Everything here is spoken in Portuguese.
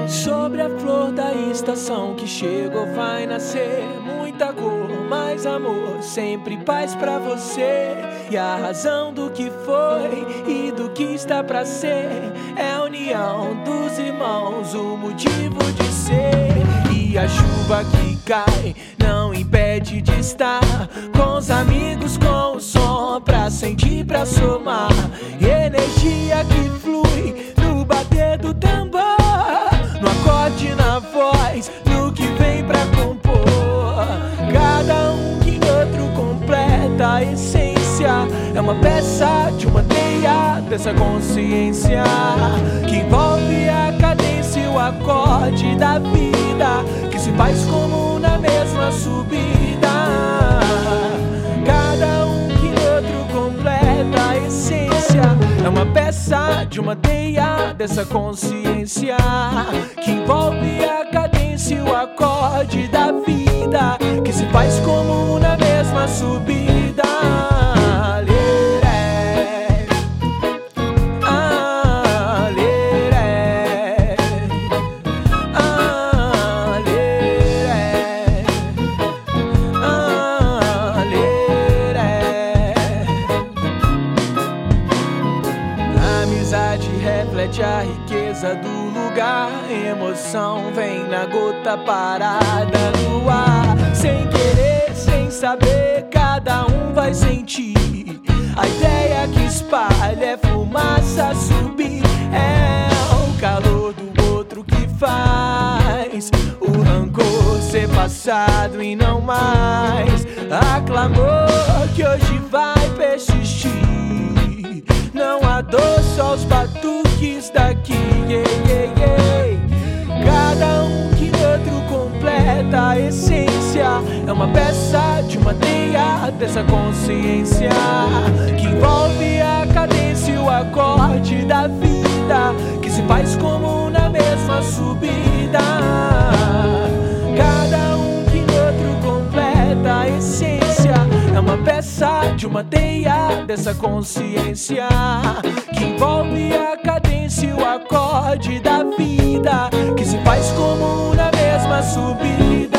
Sobre a flor da estação que chegou vai nascer muita cor, mais amor, sempre paz pra você. E a razão do que foi e do que está pra ser é a união dos irmãos, o motivo de ser. E a chuva que cai não impede de estar com os amigos, com o som pra sentir, pra somar. E energia que flui no bater do tambor, no acorde, na voz, no que vem pra compor. Cada um que outro completa a essência, é uma peça de uma teia dessa consciência que envolve a cadência e o acorde da vida, que se faz como na mesma subida. Cada um que outro completa a essência, é uma peça de uma teia dessa consciência que envolve a cadência e o acorde da vida, que se faz como na mesma subida. Amizade reflete a riqueza do lugar, emoção vem na gota parada no ar. Sem querer, sem saber, cada um vai sentir. A ideia que espalha é fumaça subir, é o calor do outro que faz o rancor ser passado e não mais. Aclamou que hoje vai persistir, não há dor, só os batuques daqui. Cada um que outro completa a essência, é uma peça de uma teia dessa consciência que envolve a cadência e o acorde da vida, que se faz como na mesma subida. Cada um que outro completa a essência, é uma peça de uma teia dessa consciência que envolve a cadência e o acorde da vida, que se faz como na mesma subida.